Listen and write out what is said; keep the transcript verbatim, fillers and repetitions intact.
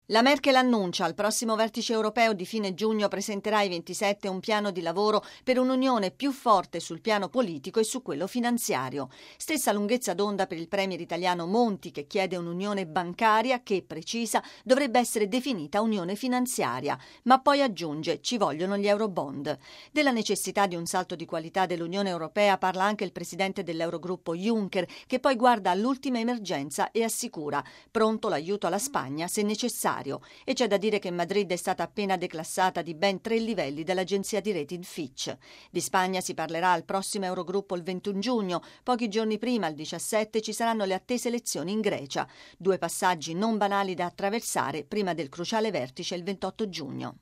La Merkel annuncia al prossimo vertice europeo di fine giugno presenterà ai ventisette un piano di lavoro per un'unione più forte sul piano politico e su quello finanziario. Stessa lunghezza d'onda per il premier italiano Monti, che chiede un'unione bancaria che, precisa, dovrebbe essere definita unione finanziaria, ma poi aggiunge ci vogliono gli eurobond. Della necessità di un salto di qualità dell'Unione Europea parla anche il presidente dell'Eurogruppo Juncker, che poi guarda all'ultima emergenza e assicura pronto l'aiuto alla Spagna se necessario. E c'è da dire che Madrid è stata appena declassata di ben tre livelli dall'agenzia di rating Fitch. Di Spagna si parlerà al prossimo Eurogruppo il ventuno giugno. Pochi giorni prima, il diciassette, ci saranno le attese elezioni in Grecia. Due passaggi non banali da attraversare prima del cruciale vertice il ventotto giugno.